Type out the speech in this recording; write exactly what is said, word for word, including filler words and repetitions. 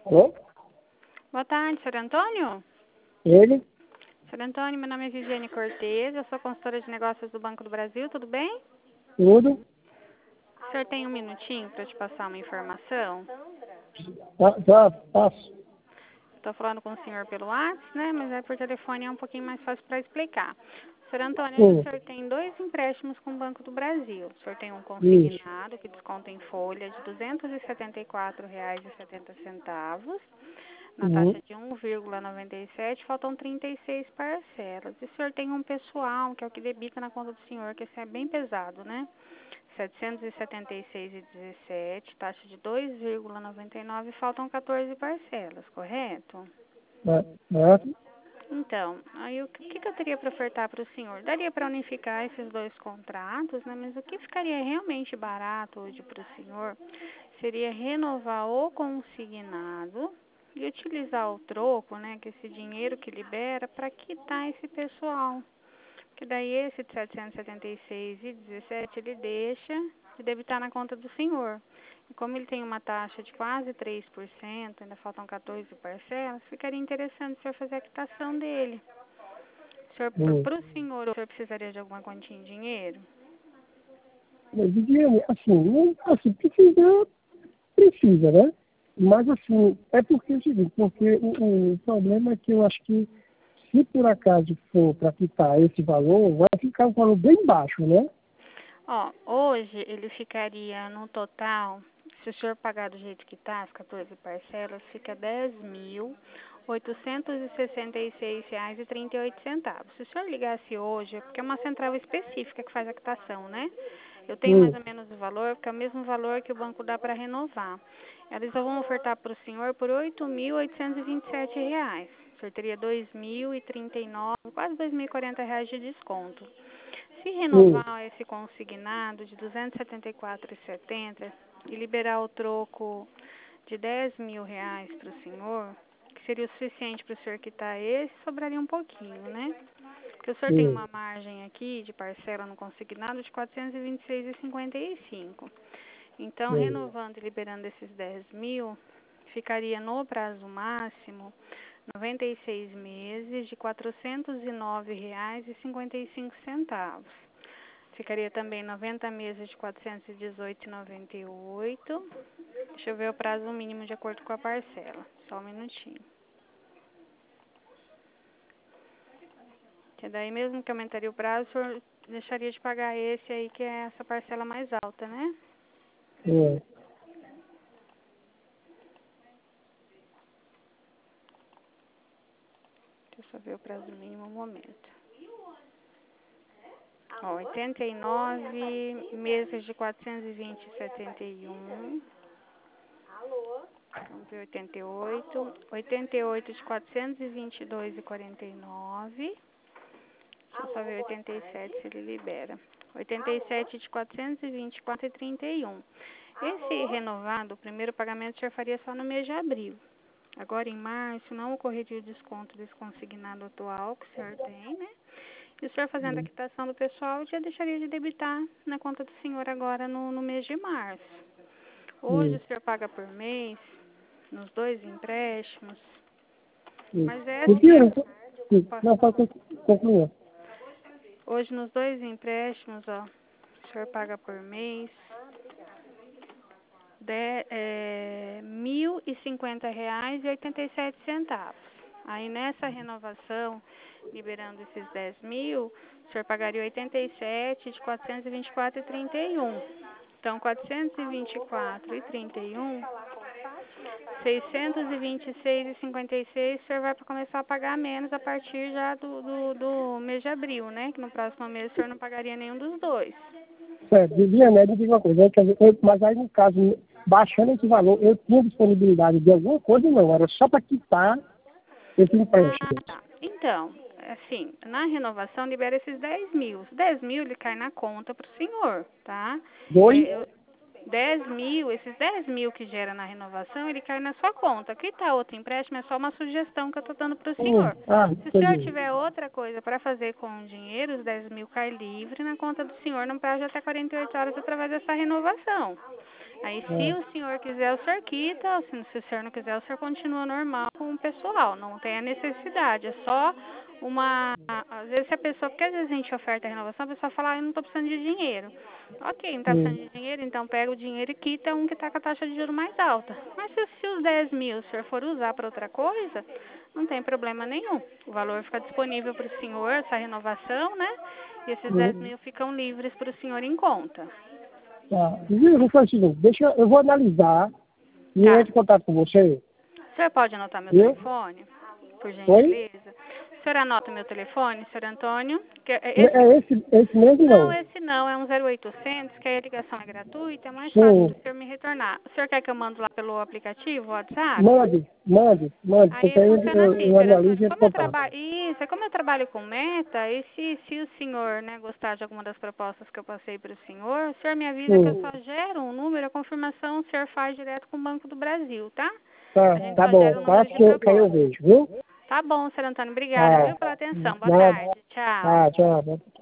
Alô? Boa tarde, senhor Antônio. Ele? Senhor Antônio, meu nome é Viviane Cortez, eu sou consultora de negócios do Banco do Brasil, tudo bem? Tudo? O senhor tem um minutinho para te passar uma informação? Tá, tá, passo. Estou falando com o senhor pelo WhatsApp, né? Mas é por telefone, é um pouquinho mais fácil para explicar. Senhor Antônio, hoje o Sim, senhor tem dois empréstimos com o Banco do Brasil. O senhor tem um isso. consignado que desconta em folha de duzentos e setenta e quatro reais e setenta centavos. Na taxa Uhum. de um vírgula noventa e sete, faltam trinta e seis parcelas. E o senhor tem um pessoal, que é o que debita na conta do senhor, que esse é bem pesado, né? setecentos e setenta e seis reais e dezessete centavos, taxa de dois vírgula noventa e nove, faltam quatorze parcelas, correto? Tá, certo? Então, aí o que, que eu teria para ofertar para o senhor? Daria para unificar esses dois contratos, né? Mas o que ficaria realmente barato hoje para o senhor seria renovar o consignado e utilizar o troco, né? Que esse dinheiro que libera para quitar esse pessoal. Que daí esse de setecentos e setenta e seis reais e dezessete centavos ele deixa de debitar na conta do senhor. E como ele tem uma taxa de quase três por cento, ainda faltam quatorze parcelas, ficaria interessante o senhor fazer a quitação dele. Hum. Para o senhor, o senhor precisaria de alguma quantia em dinheiro? Mas, Viviane, assim, não, assim, precisa, precisa, né? Mas, assim, é porque é o seguinte, porque o, o problema é que eu acho que, se por acaso for para quitar esse valor, vai ficar um valor bem baixo, né? Ó, hoje ele ficaria no total, se o senhor pagar do jeito que está, as quatorze parcelas, fica dez mil oitocentos e sessenta e seis reais e trinta e oito centavos. Se o senhor ligasse hoje, é porque é uma central específica que faz a quitação, né? Eu tenho mais Hum. ou menos o valor, porque é o mesmo valor que o banco dá para renovar. Eles vão ofertar para o senhor por oito mil oitocentos e vinte e sete reais. O senhor teria dois mil e trinta e nove, quase dois mil e quarenta reais de desconto. Se Hum. renovar esse consignado de duzentos e setenta e quatro reais e setenta centavos e liberar o troco de dez mil reais para o senhor, que seria o suficiente para o senhor quitar esse, sobraria um pouquinho, né? Porque o senhor tem Hum. uma margem aqui de parcela no consignado de quatrocentos e vinte e seis reais e cinquenta e cinco centavos. Então, Hum. renovando e liberando esses dez mil, ficaria no prazo máximo noventa e seis meses de quatrocentos e nove reais e cinquenta e cinco centavos. Ficaria também noventa meses de quatrocentos e dezoito reais e noventa e oito centavos. Deixa eu ver o prazo mínimo de acordo com a parcela. Só um minutinho. Que daí mesmo que aumentaria o prazo, o senhor deixaria de pagar esse aí, que é essa parcela mais alta, né? É. Deixa eu ver o prazo mínimo um momento. Ó, oitenta e nove meses de quatrocentos e vinte reais e setenta e um. Vamos ver oitenta e oito. oitenta e oito de quatrocentos e vinte e dois reais e quarenta e nove. Deixa eu só ver oitenta e sete se ele libera. oitenta e sete de quatrocentos e vinte e quatro reais e trinta e um. Esse renovado, o primeiro pagamento o senhor faria só no mês de abril. Agora em março não ocorreria o desconto desse consignado atual que o senhor tem, né? E o senhor fazendo a quitação do pessoal já deixaria de debitar na conta do senhor agora no, no mês de março. Hoje Hum. o senhor paga por mês, nos dois empréstimos, Hum. mas é assim, Viviane, hum. posso Não, falar. pode concluir. Hoje nos dois empréstimos, ó, o senhor paga por mês de, é, mil e cinquenta reais e oitenta e sete centavos. Aí nessa renovação, liberando esses dez mil, o senhor pagaria oitenta e sete de quatrocentos e vinte e quatro reais e trinta e um. Então, quatrocentos e vinte e quatro reais e trinta e um, seiscentos e vinte e seis reais e cinquenta e seis, o senhor vai começar a pagar menos a partir já do, do, do mês de abril, né? Que no próximo mês o senhor não pagaria nenhum dos dois. Certo, Viviane, me diga uma coisa, quer dizer, eu- mas aí no caso, baixando esse valor, eu tinha disponibilidade de alguma coisa ou não? Era só para quitar esse Ah, empréstimo. tá. Então, assim, na renovação libera esses dez mil. Os dez mil ele cai na conta para o senhor, tá? Dois? É, eu, dez mil, esses dez mil que gera na renovação, ele cai na sua conta. Aqui tá outro empréstimo, é só uma sugestão que eu estou dando para o Hum. senhor. Ah, Se o senhor entendi. tiver outra coisa para fazer com o dinheiro, os dez mil cai livre na conta do senhor no prazo de até quarenta e oito horas através dessa renovação. Aí, se É. o senhor quiser, o senhor quita. Se, se o senhor não quiser, o senhor continua normal com o pessoal. Não tem a necessidade. É só uma... Às vezes, se a pessoa... Porque às vezes a gente oferta a renovação, a pessoa fala, ah, eu não estou precisando de dinheiro. Ok, não está Hum. precisando de dinheiro, então pega o dinheiro e quita um que está com a taxa de juros mais alta. Mas se, se os dez mil o senhor for usar para outra coisa, não tem problema nenhum. O valor fica disponível para o senhor, essa renovação, né? E esses dez Hum. mil ficam livres para o senhor em conta. Tá. Eu vou fazer o seguinte, deixa, eu vou analisar e eu Tá. entro em contato com você. O senhor pode anotar meu Viu? telefone, por Oi? gentileza? O senhor anota meu telefone, senhor Antônio? Que é esse... É esse, esse mesmo Não, não? esse não, é um zero oitocentos, que aí a ligação é gratuita, é mais fácil Sim. do senhor me retornar. O senhor quer que eu mando lá pelo aplicativo, WhatsApp? Mande, mande, mande, porque Aí aí funciona eu, assim, eu senhor analiso Antônio. e entro em Como eu contato. trabalho. Isso, é como eu trabalho com meta, e se, se o senhor, né, gostar de alguma das propostas que eu passei para o senhor, o senhor me avisa que eu Sim. só gero um número, a confirmação o senhor faz direto com o Banco do Brasil, tá? Tá, A gente tá só gera bom, um número faço de que, eu- que aí eu proposta. vejo, viu? Tá bom, senhor Antônio. Obrigada, Tá. viu, pela atenção. Boa Nada. tarde. Tchau. Tá, tchau.